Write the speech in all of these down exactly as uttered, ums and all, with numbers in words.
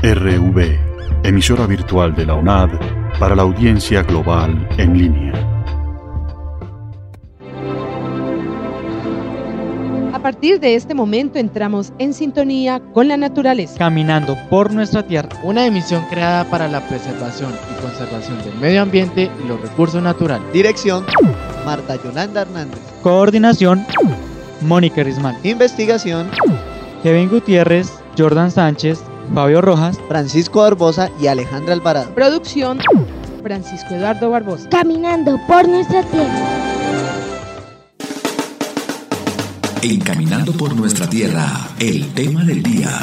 R V, emisora virtual de la U N A D para la audiencia global en línea. A partir de este momento entramos en sintonía con la naturaleza. Caminando por nuestra tierra. Una emisión creada para la preservación y conservación del medio ambiente y los recursos naturales. Dirección: Marta Yolanda Hernández. Coordinación: Mónica Rismal. Investigación: Kevin Gutiérrez, Jordan Sánchez, Fabio Rojas, Francisco Barbosa y Alejandra Alvarado. Producción: Francisco Eduardo Barbosa. Caminando por nuestra tierra. En Caminando por nuestra tierra, el tema del día.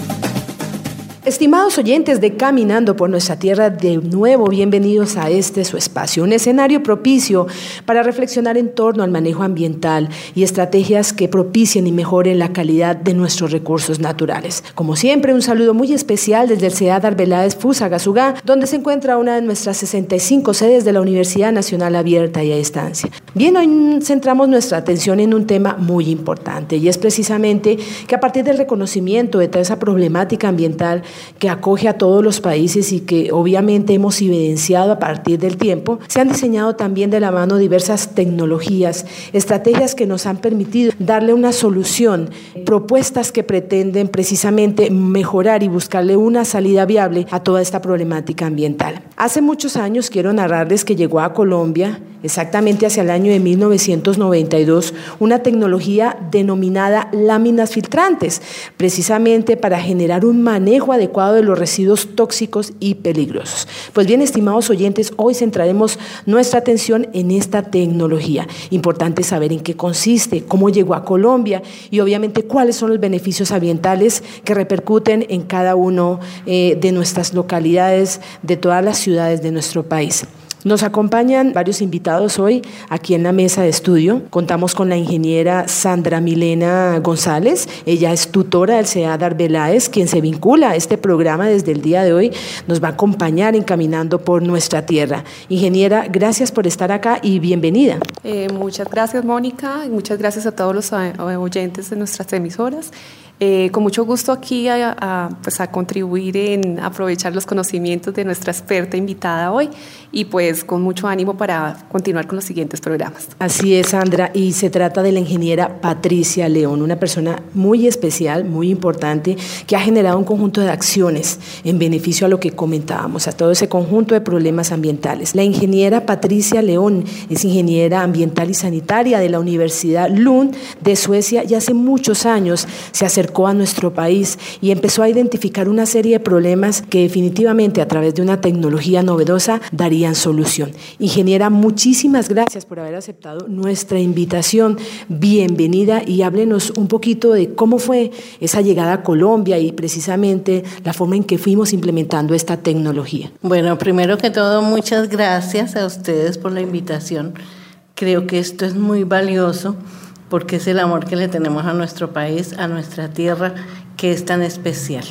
Estimados oyentes de Caminando por nuestra tierra, de nuevo bienvenidos a este su espacio, un escenario propicio para reflexionar en torno al manejo ambiental y estrategias que propicien y mejoren la calidad de nuestros recursos naturales. Como siempre, un saludo muy especial desde el CEAD Arbeláez Fusagasugá, donde se encuentra una de nuestras sesenta y cinco sedes de la Universidad Nacional Abierta y a Distancia. Bien, hoy centramos nuestra atención en un tema muy importante, y es precisamente que a partir del reconocimiento de toda esa problemática ambiental que acoge a todos los países y que obviamente hemos evidenciado a partir del tiempo, se han diseñado también de la mano diversas tecnologías, estrategias que nos han permitido darle una solución, propuestas que pretenden precisamente mejorar y buscarle una salida viable a toda esta problemática ambiental. Hace muchos años, quiero narrarles que llegó a Colombia, exactamente hacia el año de mil novecientos noventa y dos, una tecnología denominada láminas filtrantes, precisamente para generar un manejo adecuado de los residuos tóxicos y peligrosos. Pues bien, estimados oyentes, hoy centraremos nuestra atención en esta tecnología. Importante saber en qué consiste, cómo llegó a Colombia y obviamente cuáles son los beneficios ambientales que repercuten en cada uno eh, de nuestras localidades, de todas las ciudades de nuestro país. Nos acompañan varios invitados hoy aquí en la mesa de estudio. Contamos con la ingeniera Sandra Milena González. Ella es tutora del CEAD Arbeláez, quien se vincula a este programa desde el día de hoy. Nos va a acompañar en Caminando por nuestra tierra. Ingeniera, gracias por estar acá y bienvenida. Eh, muchas gracias, Mónica, y muchas gracias a todos los oyentes de nuestras emisoras. Eh, con mucho gusto aquí a, a, pues a contribuir en aprovechar los conocimientos de nuestra experta invitada hoy y pues con mucho ánimo para continuar con los siguientes programas. Así es, Sandra, y se trata de la ingeniera Patricia León, una persona muy especial, muy importante, que ha generado un conjunto de acciones en beneficio a lo que comentábamos, a todo ese conjunto de problemas ambientales. La ingeniera Patricia León es ingeniera ambiental y sanitaria de la Universidad Lund de Suecia y hace muchos años se acercó a nuestro país y empezó a identificar una serie de problemas que definitivamente a través de una tecnología novedosa darían solución. Ingeniera, muchísimas gracias por haber aceptado nuestra invitación. Bienvenida y háblenos un poquito de cómo fue esa llegada a Colombia y precisamente la forma en que fuimos implementando esta tecnología. Bueno, primero que todo, muchas gracias a ustedes por la invitación. Creo que esto es muy valioso, porque es el amor que le tenemos a nuestro país, a nuestra tierra, que es tan especial.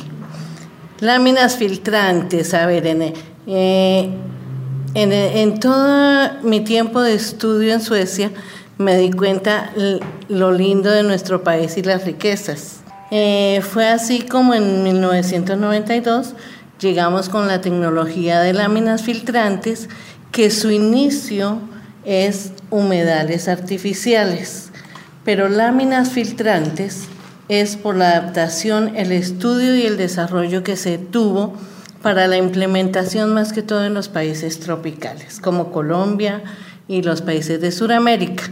Láminas filtrantes, a ver, en, eh, en, en todo mi tiempo de estudio en Suecia, me di cuenta lo lindo de nuestro país y las riquezas. Eh, fue así como en mil novecientos noventa y dos llegamos con la tecnología de láminas filtrantes, que su inicio es humedales artificiales. Pero láminas filtrantes es por la adaptación, el estudio y el desarrollo que se tuvo para la implementación más que todo en los países tropicales, como Colombia y los países de Sudamérica.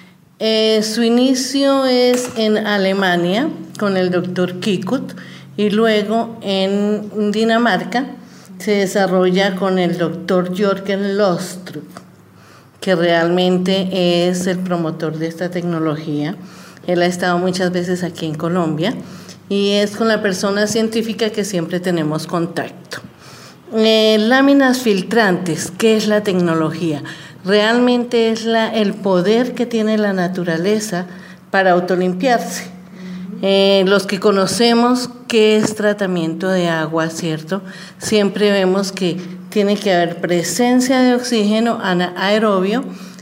Eh, su inicio es en Alemania con el doctor Kikut y luego en Dinamarca se desarrolla con el doctor Jørgen Lostrup, que realmente es el promotor de esta tecnología. Él ha estado muchas veces aquí en Colombia y es con la persona científica que siempre tenemos contacto. Eh, láminas filtrantes, ¿qué es la tecnología? Realmente es la, el poder que tiene la naturaleza para autolimpiarse. Eh, los que conocemos qué es tratamiento de agua, ¿cierto? Siempre vemos que tiene que haber presencia de oxígeno anaerobio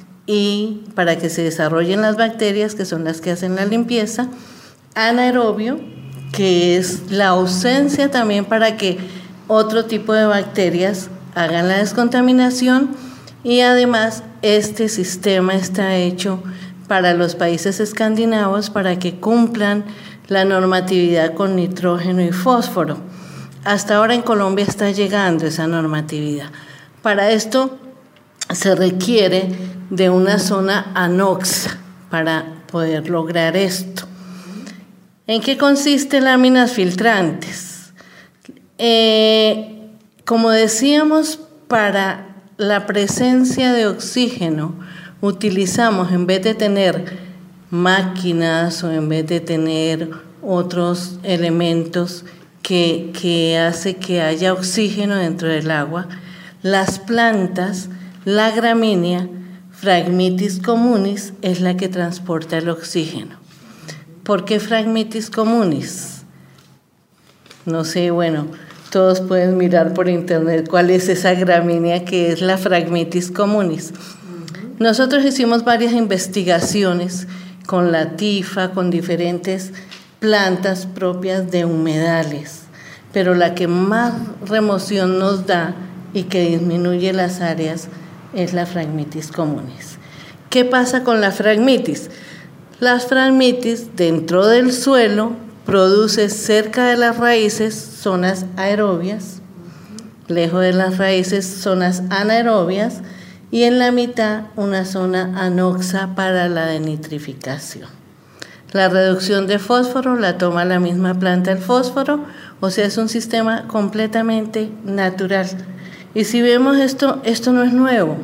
y para que se desarrollen las bacterias, que son las que hacen la limpieza, anaerobio, que es la ausencia también para que otro tipo de bacterias hagan la descontaminación, y además este sistema está hecho para los países escandinavos para que cumplan la normatividad con nitrógeno y fósforo. Hasta ahora en Colombia está llegando esa normatividad. Para esto se requiere de una zona anoxa para poder lograr esto. ¿En qué consiste láminas filtrantes? Eh, como decíamos, para la presencia de oxígeno utilizamos, en vez de tener máquinas o en vez de tener otros elementos que, que hace que haya oxígeno dentro del agua, las plantas, la gramínea Phragmitis communis es la que transporta el oxígeno. ¿Por qué Phragmitis communis? No sé, bueno, todos pueden mirar por internet cuál es esa gramínea que es la Phragmitis communis. Nosotros hicimos varias investigaciones con la tifa, con diferentes plantas propias de humedales, pero la que más remoción nos da y que disminuye las áreas es la Phragmitis communis. ¿Qué pasa con la Phragmitis? Las Phragmitis dentro del suelo produce cerca de las raíces zonas aerobias, lejos de las raíces zonas anaerobias, y en la mitad una zona anoxa para la denitrificación. La reducción de fósforo la toma la misma planta el fósforo, o sea, es un sistema completamente natural. Y si vemos esto, esto no es nuevo.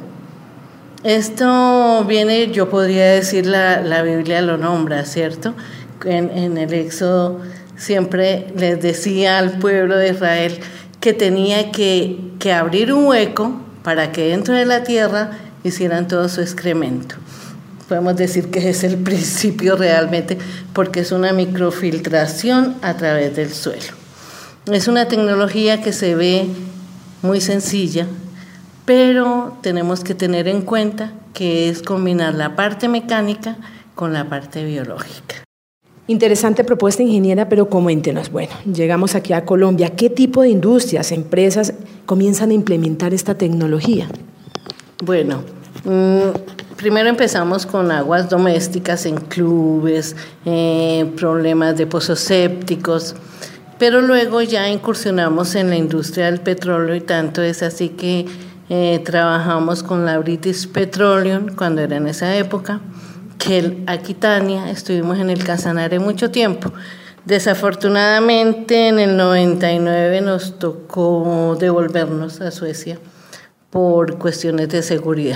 Esto viene, yo podría decir, la, la Biblia lo nombra, ¿cierto? En, en el Éxodo siempre les decía al pueblo de Israel que tenía que, que abrir un hueco para que dentro de la tierra hicieran todo su excremento. Podemos decir que es el principio realmente, porque es una microfiltración a través del suelo. Es una tecnología que se ve muy sencilla, pero tenemos que tener en cuenta que es combinar la parte mecánica con la parte biológica. Interesante propuesta, ingeniera, pero coméntenos, bueno, llegamos aquí a Colombia, ¿qué tipo de industrias, empresas comienzan a implementar esta tecnología? Bueno, mmm, primero empezamos con aguas domésticas en clubes, eh, problemas de pozos sépticos, pero luego ya incursionamos en la industria del petróleo, y tanto es así que eh, trabajamos con la British Petroleum cuando era en esa época, que el Aquitania, estuvimos en el Casanare mucho tiempo. Desafortunadamente en el noventa y nueve nos tocó devolvernos a Suecia por cuestiones de seguridad,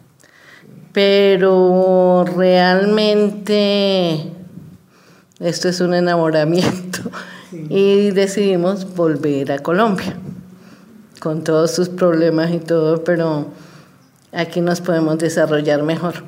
pero realmente esto es un enamoramiento, sí. Y decidimos volver a Colombia con todos sus problemas y todo, pero aquí nos podemos desarrollar mejor.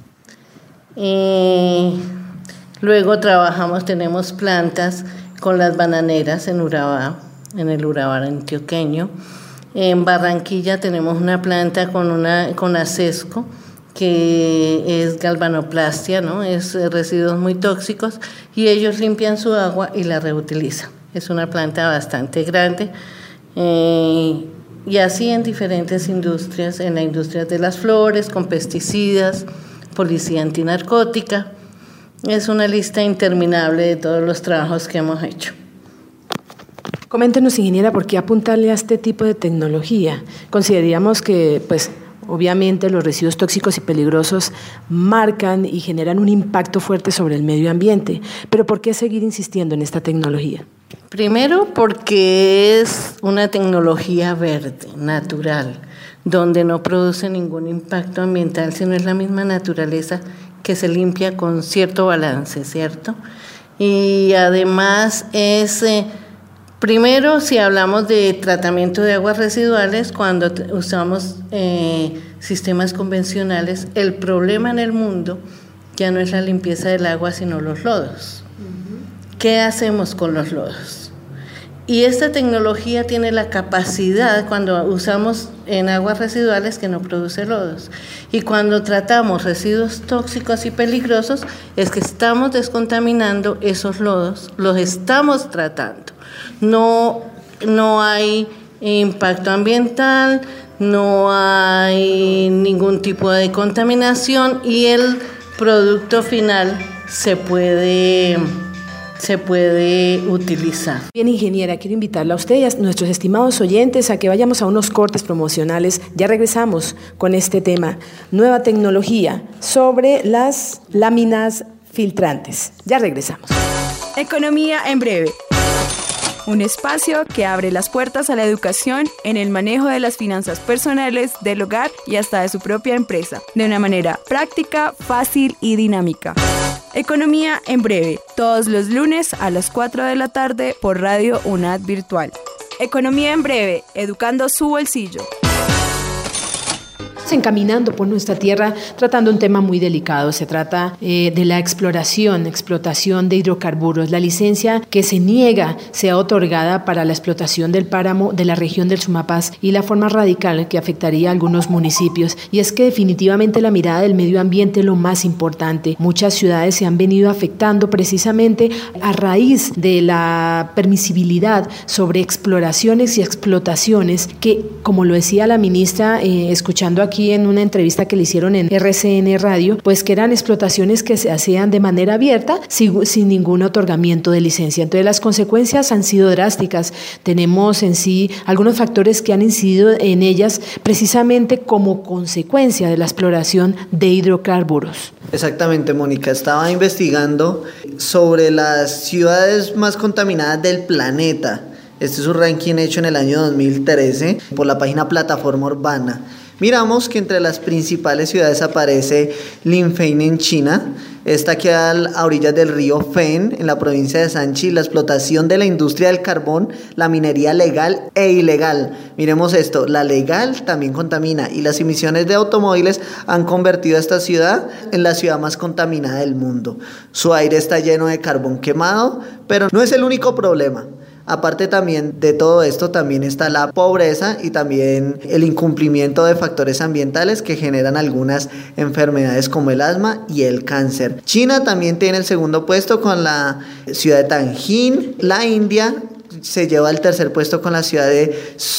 Y luego trabajamos, tenemos plantas con las bananeras en Urabá, en el Urabá antioqueño. En Barranquilla tenemos una planta con, una, con Acesco, que es galvanoplastia, ¿no? Es residuos muy tóxicos, y ellos limpian su agua y la reutilizan. Es una planta bastante grande. Eh, y así en diferentes industrias, en la industria de las flores, con pesticidas, policía antinarcótica. Es una lista interminable de todos los trabajos que hemos hecho. Coméntenos, ingeniera, ¿por qué apuntarle a este tipo de tecnología? Consideraríamos que, pues, obviamente los residuos tóxicos y peligrosos marcan y generan un impacto fuerte sobre el medio ambiente, pero ¿por qué seguir insistiendo en esta tecnología? Primero, porque es una tecnología verde, natural, donde no produce ningún impacto ambiental, sino es la misma naturaleza que se limpia con cierto balance, ¿cierto? Y además es, eh, primero, si hablamos de tratamiento de aguas residuales, cuando usamos eh, sistemas convencionales, el problema en el mundo ya no es la limpieza del agua, sino los lodos. ¿Qué hacemos con los lodos? Y esta tecnología tiene la capacidad, cuando usamos en aguas residuales, que no produce lodos. Y cuando tratamos residuos tóxicos y peligrosos, es que estamos descontaminando esos lodos, los estamos tratando. No, no hay impacto ambiental, no hay ningún tipo de contaminación y el producto final se puede, se puede utilizar. Bien, ingeniera, quiero invitarla a usted y a nuestros estimados oyentes a que vayamos a unos cortes promocionales. Ya regresamos con este tema, nueva tecnología sobre las láminas filtrantes. Ya regresamos. Economía en breve. Un espacio que abre las puertas a la educación en el manejo de las finanzas personales, del hogar y hasta de su propia empresa, de una manera práctica, fácil y dinámica. Economía en breve, todos los lunes a las cuatro de la tarde por Radio UNAD Virtual. Economía en breve, educando su bolsillo. Encaminando por nuestra tierra, tratando un tema muy delicado. Se trata eh, de la exploración, explotación de hidrocarburos. La licencia que se niega sea otorgada para la explotación del páramo de la región del Sumapaz y la forma radical que afectaría a algunos municipios. Y es que definitivamente la mirada del medio ambiente es lo más importante. Muchas ciudades se han venido afectando precisamente a raíz de la permisibilidad sobre exploraciones y explotaciones que, como lo decía la ministra, eh, escuchando aquí en una entrevista que le hicieron en R C N Radio, pues que eran explotaciones que se hacían de manera abierta sin, sin ningún otorgamiento de licencia. Entonces las consecuencias han sido drásticas. Tenemos en sí algunos factores que han incidido en ellas precisamente como consecuencia de la exploración de hidrocarburos. Exactamente, Mónica. Estaba investigando sobre las ciudades más contaminadas del planeta. Este es un ranking hecho en el año dos mil trece por la página Plataforma Urbana. Miramos que entre las principales ciudades aparece Linfeng en China. Esta queda a orillas del río Fen, en la provincia de Shanxi. La explotación de la industria del carbón, la minería legal e ilegal. Miremos esto, la legal también contamina y las emisiones de automóviles han convertido a esta ciudad en la ciudad más contaminada del mundo. Su aire está lleno de carbón quemado, pero no es el único problema. Aparte también de todo esto, también está la pobreza y también el incumplimiento de factores ambientales que generan algunas enfermedades como el asma y el cáncer. China también tiene el segundo puesto con la ciudad de Tianjin. La India se lleva el tercer puesto con la ciudad de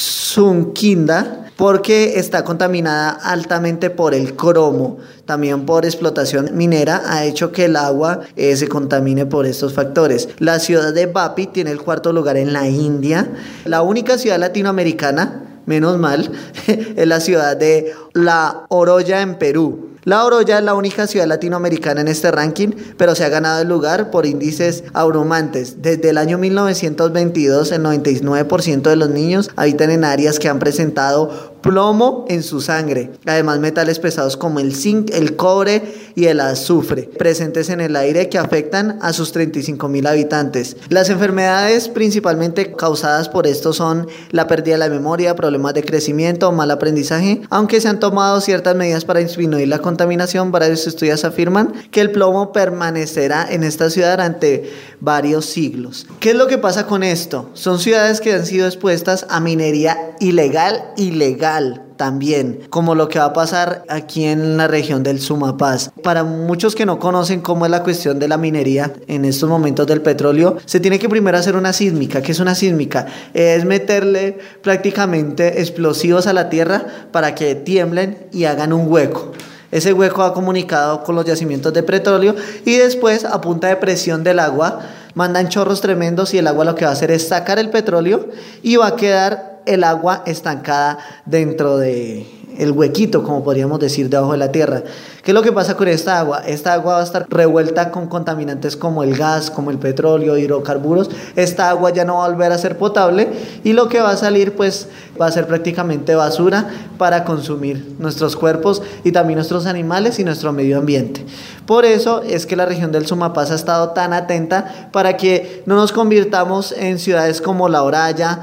Sunkinda, porque está contaminada altamente por el cromo. También por explotación minera ha hecho que el agua eh, se contamine por estos factores. La ciudad de Vapi tiene el cuarto lugar en la India. La única ciudad latinoamericana, menos mal, es la ciudad de La Oroya en Perú. La Oroya es la única ciudad latinoamericana en este ranking, pero se ha ganado el lugar por índices abrumantes. Desde el año mil novecientos veintidós, el noventa y nueve por ciento de los niños habitan en áreas que han presentado plomo en su sangre. Además, metales pesados como el zinc, el cobre y el azufre, presentes en el aire que afectan a sus treinta y cinco mil habitantes. Las enfermedades principalmente causadas por esto son la pérdida de la memoria, problemas de crecimiento, mal aprendizaje. Aunque se han tomado ciertas medidas para disminuir la contaminación, varios estudios afirman que el plomo permanecerá en esta ciudad durante varios siglos. ¿Qué es lo que pasa con esto? Son ciudades que han sido expuestas a minería ilegal, ilegal también, como lo que va a pasar aquí en la región del Sumapaz. Para muchos que no conocen cómo es la cuestión de la minería en estos momentos del petróleo, se tiene que primero hacer una sísmica. ¿Qué es una sísmica? Es meterle prácticamente explosivos a la tierra para que tiemblen y hagan un hueco. Ese hueco va comunicado con los yacimientos de petróleo y después, a punta de presión del agua, mandan chorros tremendos y el agua lo que va a hacer es sacar el petróleo y va a quedar el agua estancada dentro de el huequito, como podríamos decir, debajo de la tierra. ¿Qué es lo que pasa con esta agua? Esta agua va a estar revuelta con contaminantes como el gas, como el petróleo, hidrocarburos. Esta agua ya no va a volver a ser potable y lo que va a salir pues va a ser prácticamente basura para consumir nuestros cuerpos y también nuestros animales y nuestro medio ambiente. Por eso es que la región del Sumapaz ha estado tan atenta para que no nos convirtamos en ciudades como La Oroya,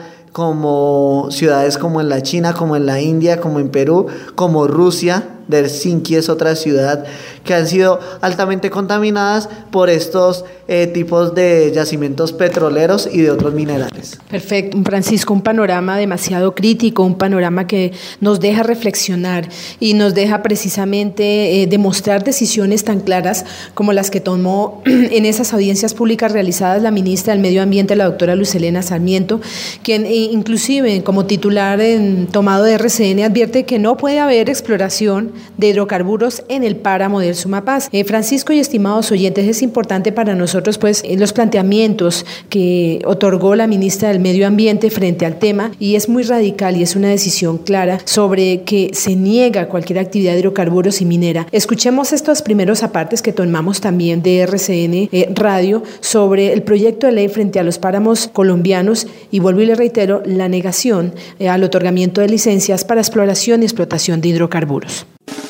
como ciudades como en la China, como en la India, como en Perú, como Rusia. Helsinki es otra ciudad que han sido altamente contaminadas por estos eh, tipos de yacimientos petroleros y de otros minerales. Perfecto, Francisco, un panorama demasiado crítico, un panorama que nos deja reflexionar y nos deja precisamente eh, demostrar decisiones tan claras como las que tomó en esas audiencias públicas realizadas la ministra del Medio Ambiente, la doctora Lucelena Sarmiento, quien eh, inclusive como titular en tomado de R C N advierte que no puede haber exploración de hidrocarburos en el páramo del Sumapaz. Eh, Francisco y estimados oyentes, es importante para nosotros pues eh, los planteamientos que otorgó la ministra del Medio Ambiente frente al tema, y es muy radical y es una decisión clara sobre que se niega cualquier actividad de hidrocarburos y minera. Escuchemos estos primeros apartes que tomamos también de R C N eh, Radio sobre el proyecto de ley frente a los páramos colombianos y vuelvo y le reitero la negación eh, al otorgamiento de licencias para exploración y explotación de hidrocarburos.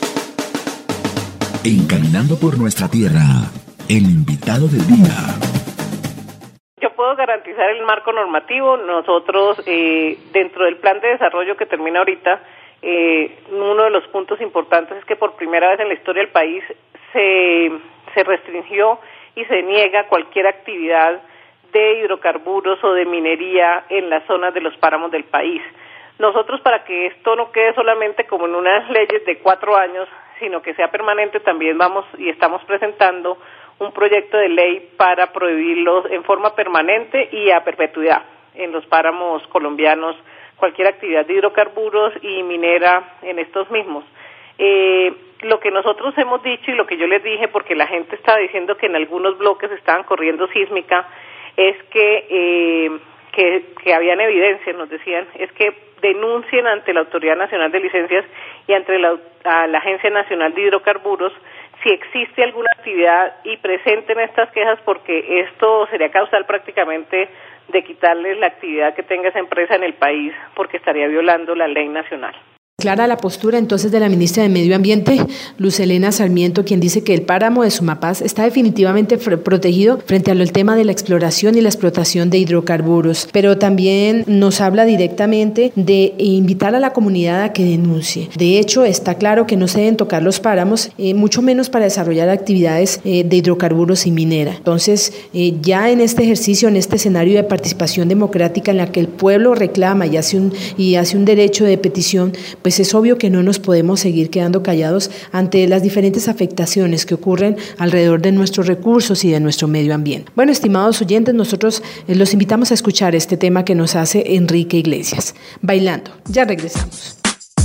Encaminando por nuestra tierra, el invitado del día. Yo puedo garantizar el marco normativo. Nosotros, eh, dentro del plan de desarrollo que termina ahorita, eh, uno de los puntos importantes es que por primera vez en la historia del país se, se restringió y se niega cualquier actividad de hidrocarburos o de minería en las zonas de los páramos del país. Nosotros, para que esto no quede solamente como en unas leyes de cuatro años, sino que sea permanente, también vamos y estamos presentando un proyecto de ley para prohibirlos en forma permanente y a perpetuidad en los páramos colombianos, cualquier actividad de hidrocarburos y minera en estos mismos. Eh, lo que nosotros hemos dicho y lo que yo les dije, porque la gente estaba diciendo que en algunos bloques estaban corriendo sísmica, es que, eh, que, que habían evidencia, nos decían, es que denuncien ante la Autoridad Nacional de Licencias y ante la, a la Agencia Nacional de Hidrocarburos si existe alguna actividad y presenten estas quejas, porque esto sería causal prácticamente de quitarles la actividad que tenga esa empresa en el país, porque estaría violando la ley nacional. Clara la postura entonces de la ministra de Medio Ambiente, Lucelena Sarmiento, quien dice que el páramo de Sumapaz está definitivamente protegido frente al tema de la exploración y la explotación de hidrocarburos, pero también nos habla directamente de invitar a la comunidad a que denuncie. De hecho, está claro que no se deben tocar los páramos, eh, mucho menos para desarrollar actividades eh, de hidrocarburos y minera. Entonces, eh, ya en este ejercicio, en este escenario de participación democrática en la que el pueblo reclama y hace un, y hace un derecho de petición, pues es obvio que no nos podemos seguir quedando callados ante las diferentes afectaciones que ocurren alrededor de nuestros recursos y de nuestro medio ambiente. Bueno, estimados oyentes, nosotros eh, los invitamos a escuchar este tema que nos hace Enrique Iglesias, Bailando. Ya regresamos.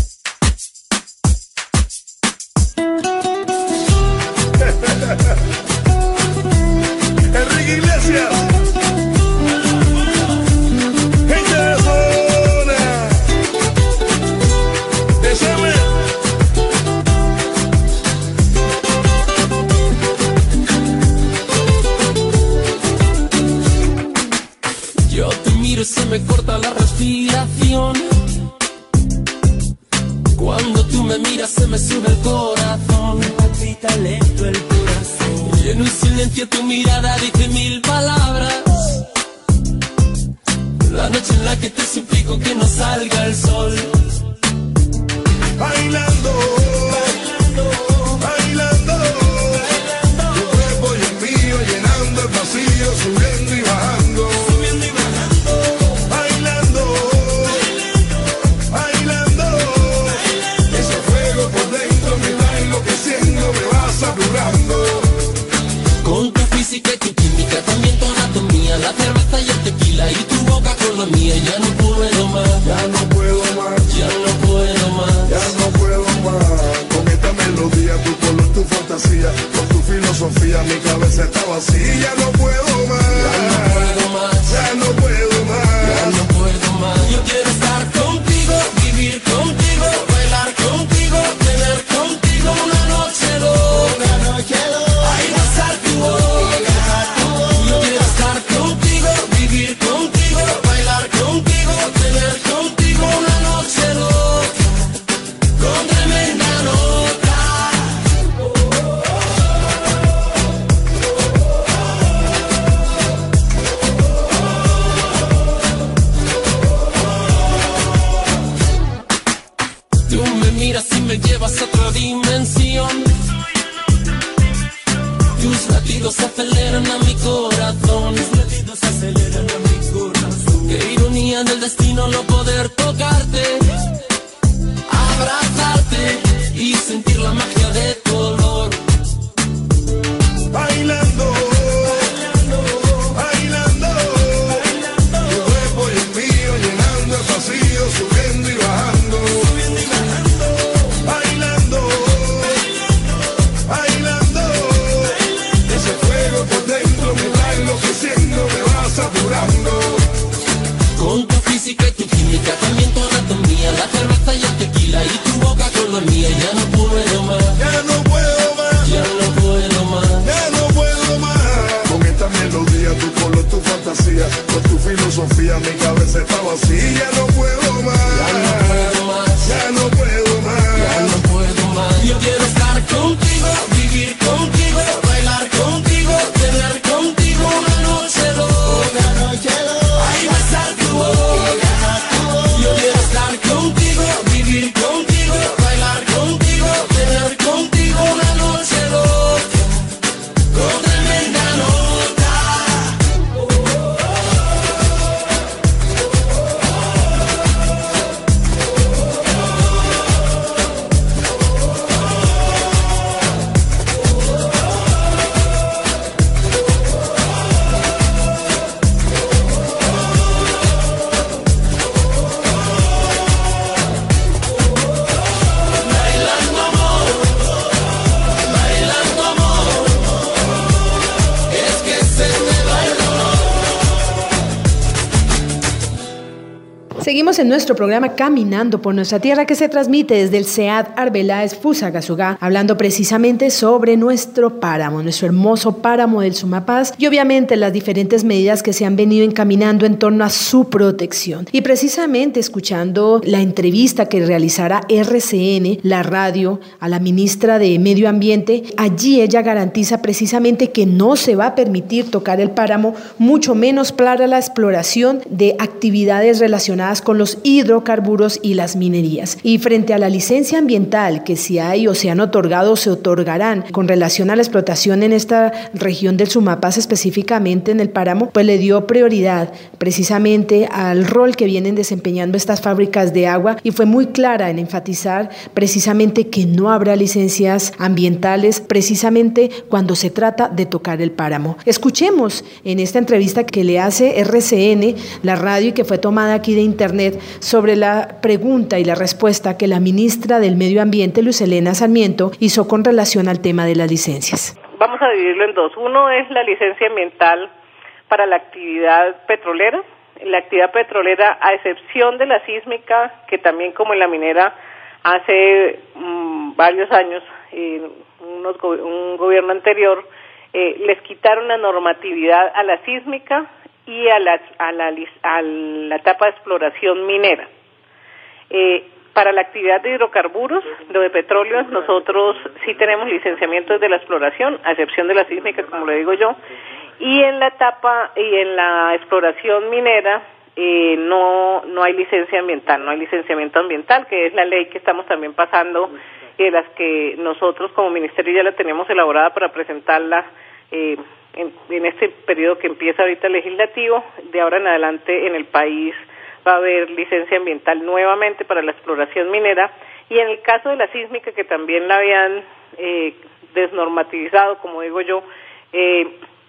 Enrique Iglesias. Se me corta la respiración. Cuando tú me miras se me sube el corazón. Me palpita lento el corazón. Y en un silencio tu mirada dice mil palabras. La noche en la que te suplico que no salga el sol. Bailando, bailando, bailando, bailando. Tu cuerpo y el mío llenando el vacío, subiendo y bajando. Con tu física y tu química, también tu anatomía, la cerveza y el tequila y tu boca con la mía. Ya no puedo más, ya no puedo más, ya no puedo más, ya no puedo más. Con esta melodía, tu color, tu fantasía, con tu filosofía, mi cabeza está vacía. Ya no puedo más, ya no puedo más, ya no puedo más, ya no puedo más. Yo quiero estar contigo, vivir contigo, bailar contigo, tener contigo una noche loca, una noche loca. Yo quiero estar contigo, vivir contigo, bailar contigo, tener contigo una noche loca, con tremenda nota. destino no poder tocarte, abrazarte y sentir la magia de tu olor. Bailando, bailando, bailando, tu cuerpo y el mío llenando el vacío, subiendo y bajando, subiendo y bajando, bailando, bailando, ese fuego por dentro me va enloqueciendo, me va saturando. Con tu física y tu química, también tu anatomía, la cerveza y el tequila y tu boca con la mía, ya no puedo más, ya no puedo más, ya no puedo más, ya no puedo más. Con esta melodía, tu color, tu fantasía, con tu filosofía, mi cabeza está vacía, ya no puedo más, ya no puedo más, ya no puedo más, ya no puedo más. Yo quiero estar contigo, vivir contigo, bailar contigo, tener contigo una noche loca, una noche loca, ay, besar tu boca, yo quiero estar contigo, vivir contigo, bailar contigo, tener contigo una noche loca, con tremenda nota. Bailando amor, bailando amor, es que se me va el dolor. Seguimos en nuestro programa Caminando por Nuestra Tierra, que se transmite desde el C E A D Arbeláez Fusagasugá, hablando precisamente sobre nuestro páramo, nuestro hermoso páramo del Sumapaz y obviamente las diferentes medidas que se han venido encaminando en torno a su protección. Y precisamente escuchando la entrevista que realizará R C N, la radio, a la ministra de Medio Ambiente, allí ella garantiza precisamente que no se va a permitir tocar el páramo, mucho menos para la exploración de actividades relacionadas con los hidrocarburos y las minerías. Y frente a la licencia ambiental que si hay o se han otorgado o se otorgarán con relación a la explotación en esta región del Sumapaz, específicamente en el páramo, pues le dio prioridad precisamente al rol que vienen desempeñando estas fábricas de agua y fue muy clara en enfatizar precisamente que no habrá licencias ambientales precisamente cuando se trata de tocar el páramo. Escuchemos en esta entrevista que le hace R C N, la radio, y que fue tomada aquí de internet, sobre la pregunta y la respuesta que la ministra del Medio Ambiente, Luz Helena Sarmiento, hizo con relación al tema de las licencias. Vamos a dividirlo en dos. Uno es la licencia ambiental para la actividad petrolera. La actividad petrolera, a excepción de la sísmica, que también como en la minera hace mmm, varios años, eh, unos go- un gobierno anterior, eh, les quitaron la normatividad a la sísmica y a la, a la, a la etapa de exploración minera. Eh, para la actividad de hidrocarburos, lo de petróleo, nosotros sí tenemos licenciamiento desde la exploración, a excepción de la sísmica, como le digo yo, y en la etapa y en la exploración minera eh, no no hay licencia ambiental, no hay licenciamiento ambiental, que es la ley que estamos también pasando, y de las que nosotros como ministerio ya la tenemos elaborada para presentarla eh, en, en este periodo que empieza ahorita el legislativo. De ahora en adelante en el país va a haber licencia ambiental nuevamente para la exploración minera, y en el caso de la sísmica, que también la habían eh, desnormativizado, como digo yo, eh,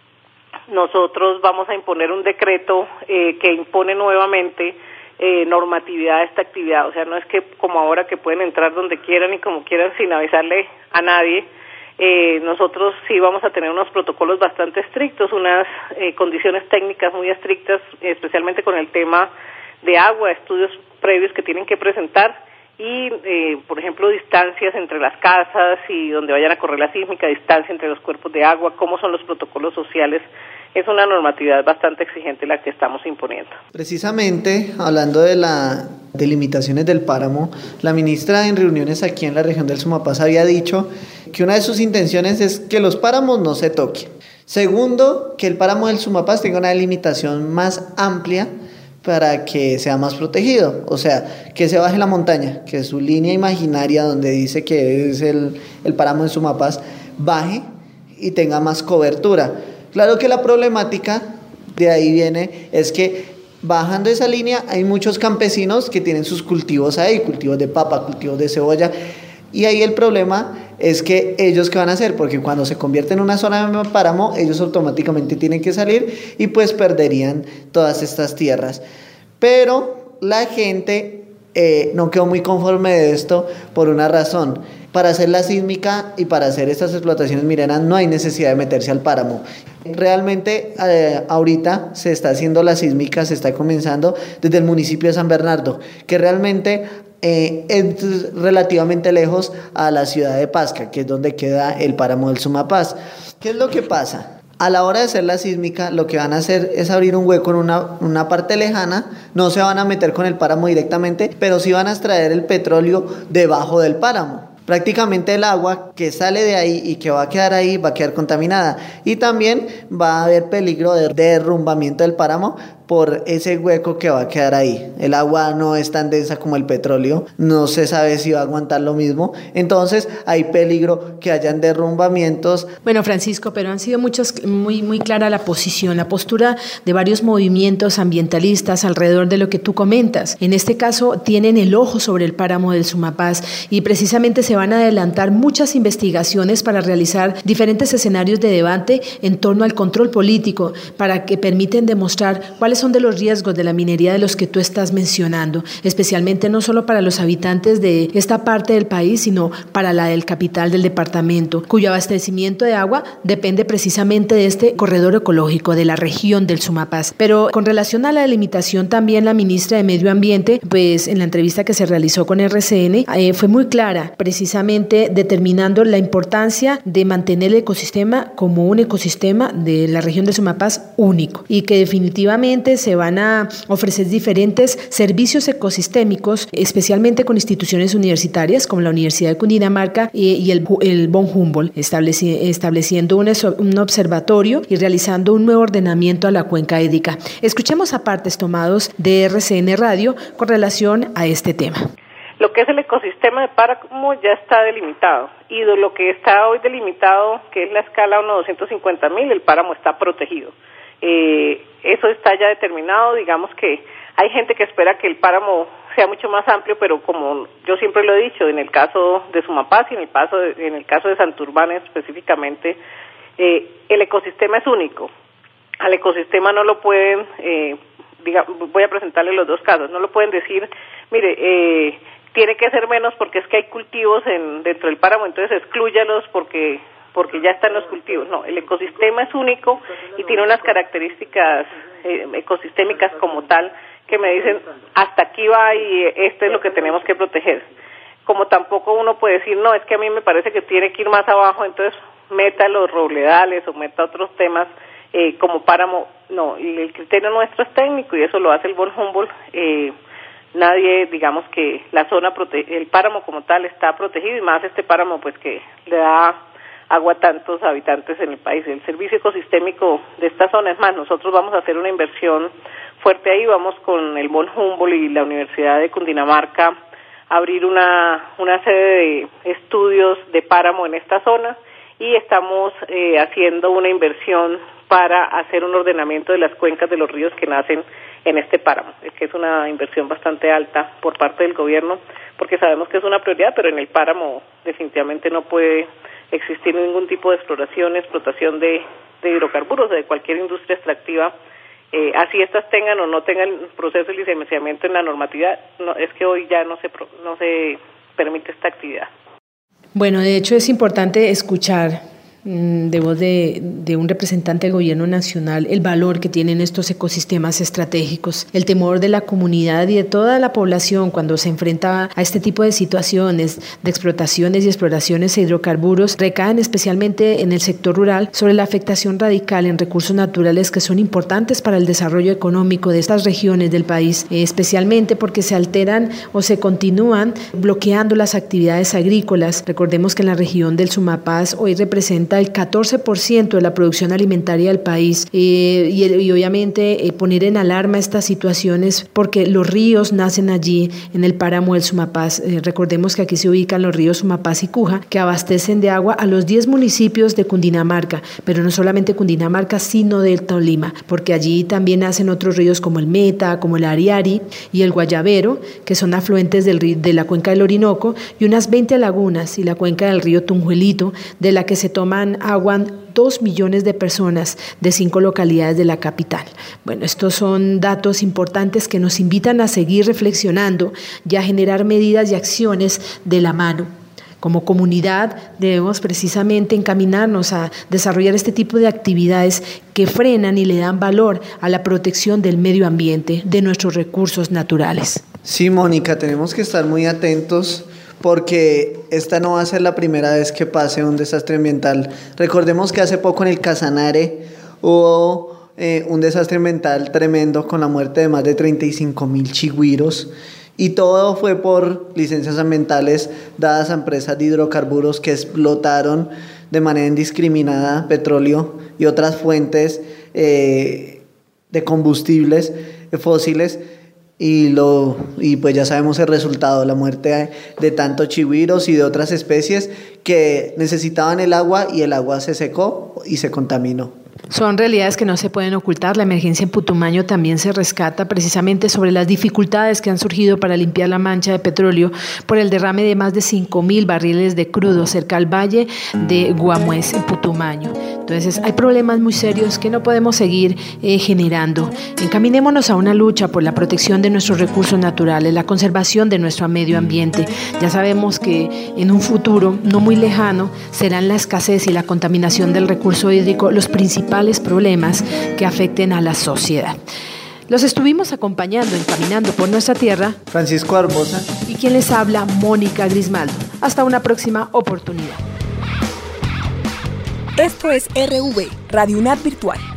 nosotros vamos a imponer un decreto eh, que impone nuevamente eh, normatividad a esta actividad. O sea, no es que como ahora que pueden entrar donde quieran y como quieran sin avisarle a nadie. Eh, nosotros sí vamos a tener unos protocolos bastante estrictos, unas eh, condiciones técnicas muy estrictas, especialmente con el tema de agua, estudios previos que tienen que presentar y, eh, por ejemplo, distancias entre las casas y donde vayan a correr la sísmica, distancia entre los cuerpos de agua, cómo son los protocolos sociales. Es una normatividad bastante exigente la que estamos imponiendo. Precisamente, hablando de las delimitaciones del páramo, la ministra en reuniones aquí en la región del Sumapaz había dicho que una de sus intenciones es que los páramos no se toquen. Segundo, que el páramo del Sumapaz tenga una delimitación más amplia para que sea más protegido, o sea, que se baje la montaña, que su línea imaginaria donde dice que es el, el páramo del Sumapaz baje y tenga más cobertura. Claro que la problemática de ahí viene es que Bajando esa línea hay muchos campesinos que tienen sus cultivos ahí, cultivos de papa, cultivos de cebolla, y ahí el problema es que ellos qué van a hacer, porque cuando se convierte en una zona de páramo, ellos automáticamente tienen que salir y pues perderían todas estas tierras. Pero la gente eh, no quedó muy conforme de esto por una razón. Para hacer la sísmica y para hacer estas explotaciones mineras no hay necesidad de meterse al páramo. Realmente eh, ahorita se está haciendo la sísmica, se está comenzando desde el municipio de San Bernardo, que realmente eh, es relativamente lejos a la ciudad de Pasca, que es donde queda el páramo del Sumapaz. ¿Qué es lo que pasa? A la hora de hacer la sísmica, lo que van a hacer es abrir un hueco en una, una parte lejana, no se van a meter con el páramo directamente, pero sí van a extraer el petróleo debajo del páramo. Prácticamente el agua que sale de ahí y que va a quedar ahí va a quedar contaminada, y también va a haber peligro de derrumbamiento del páramo por ese hueco que va a quedar ahí. El agua no es tan densa como el petróleo, no se sabe si va a aguantar lo mismo, entonces hay peligro que hayan derrumbamientos. Bueno, Francisco, pero han sido muchos, muy, muy clara la posición, la postura de varios movimientos ambientalistas alrededor de lo que tú comentas. En este caso tienen el ojo sobre el páramo del Sumapaz y precisamente se van a adelantar muchas investigaciones para realizar diferentes escenarios de debate en torno al control político, para que permiten demostrar cuáles son de los riesgos de la minería de los que tú estás mencionando, especialmente no solo para los habitantes de esta parte del país, sino para la del capital del departamento, cuyo abastecimiento de agua depende precisamente de este corredor ecológico de la región del Sumapaz. Pero con relación a la delimitación, también la ministra de Medio Ambiente, pues en la entrevista que se realizó con R C N, eh, fue muy clara, precisamente determinando la importancia de mantener el ecosistema como un ecosistema de la región del Sumapaz único, y que definitivamente se van a ofrecer diferentes servicios ecosistémicos, especialmente con instituciones universitarias como la Universidad de Cundinamarca y, y el, el von Humboldt, estableci, estableciendo un, un observatorio y realizando un nuevo ordenamiento a la cuenca hídrica. Escuchemos apartes tomados de R C N Radio con relación a este tema. Lo que es el ecosistema de páramo ya está delimitado, y de lo que está hoy delimitado, que es la escala uno a doscientos cincuenta mil, el páramo está protegido. Eh, eso está ya determinado. Digamos que hay gente que espera que el páramo sea mucho más amplio, pero como yo siempre lo he dicho, en el caso de Sumapaz y en el caso de, en el caso de Santurbán específicamente, eh, el ecosistema es único. Al ecosistema no lo pueden, eh, diga, voy a presentarle los dos casos, no lo pueden decir, mire, eh, tiene que ser menos porque es que hay cultivos en, dentro del páramo, entonces exclúyalos porque porque ya están los cultivos. No, el ecosistema es único y tiene unas características eh, ecosistémicas como tal que me dicen hasta aquí va y esto es lo que tenemos que proteger. Como tampoco uno puede decir, no, es que a mí me parece que tiene que ir más abajo, entonces meta los robledales o meta otros temas eh, como páramo. No, el criterio nuestro es técnico y eso lo hace el von Humboldt. Eh, nadie, digamos que la zona, prote- el páramo como tal está protegido, y más este páramo pues que le da agua a tantos habitantes en el país. El servicio ecosistémico de esta zona, es más, nosotros vamos a hacer una inversión fuerte ahí, vamos con el von Humboldt y la Universidad de Cundinamarca a abrir una, una sede de estudios de páramo en esta zona, y estamos eh, haciendo una inversión para hacer un ordenamiento de las cuencas de los ríos que nacen en este páramo, que es una inversión bastante alta por parte del gobierno, porque sabemos que es una prioridad, pero en el páramo definitivamente no puede existir ningún tipo de exploración, explotación de, de hidrocarburos o de cualquier industria extractiva, eh, así estas tengan o no tengan proceso de licenciamiento en la normatividad. No, es que hoy ya no se no se permite esta actividad. Bueno, de hecho es importante escuchar de voz de, de un representante del gobierno nacional el valor que tienen estos ecosistemas estratégicos, el temor de la comunidad y de toda la población cuando se enfrenta a este tipo de situaciones de explotaciones y exploraciones de hidrocarburos, recaen especialmente en el sector rural sobre la afectación radical en recursos naturales que son importantes para el desarrollo económico de estas regiones del país, especialmente porque se alteran o se continúan bloqueando las actividades agrícolas. Recordemos que en la región del Sumapaz hoy representa representa el catorce por ciento de la producción alimentaria del país, eh, y, y obviamente eh, poner en alarma estas situaciones porque los ríos nacen allí en el páramo del Sumapaz. Eh, recordemos que aquí se ubican los ríos Sumapaz y Cuja, que abastecen de agua a los diez municipios de Cundinamarca, pero no solamente Cundinamarca, sino del Tolima, porque allí también nacen otros ríos como el Meta, como el Ariari y el Guayabero, que son afluentes del río, de la cuenca del Orinoco, y unas veinte lagunas y la cuenca del río Tunjuelito, de la que se toman agua dos millones de personas de cinco localidades de la capital. Bueno, estos son datos importantes que nos invitan a seguir reflexionando y a generar medidas y acciones de la mano. Como comunidad debemos precisamente encaminarnos a desarrollar este tipo de actividades que frenan y le dan valor a la protección del medio ambiente, de nuestros recursos naturales. Sí, Mónica, tenemos que estar muy atentos porque esta no va a ser la primera vez que pase un desastre ambiental. Recordemos que hace poco en el Casanare hubo eh, un desastre ambiental tremendo con la muerte de más de treinta y cinco mil chigüiros. Y todo fue por licencias ambientales dadas a empresas de hidrocarburos que explotaron de manera indiscriminada petróleo y otras fuentes eh, de combustibles fósiles. Y, lo, y pues ya sabemos el resultado, la muerte de, de tantos chigüiros y de otras especies que necesitaban el agua y el agua se secó y se contaminó. Son realidades que no se pueden ocultar. La emergencia en Putumayo también se rescata precisamente sobre las dificultades que han surgido para limpiar la mancha de petróleo por el derrame de más de cinco mil barriles de crudo cerca al valle de Guamués, en Putumayo. Entonces hay problemas muy serios que no podemos seguir eh, generando. Encaminémonos a una lucha por la protección de nuestros recursos naturales, la conservación de nuestro medio ambiente. Ya sabemos que en un futuro no muy lejano serán la escasez y la contaminación del recurso hídrico los principales problemas que afecten a la sociedad. Los estuvimos acompañando en Caminando por Nuestra Tierra, Francisco Barbosa, y quien les habla, Mónica Grismaldo. Hasta una próxima oportunidad. Esto es R V, Radio UNAD Virtual.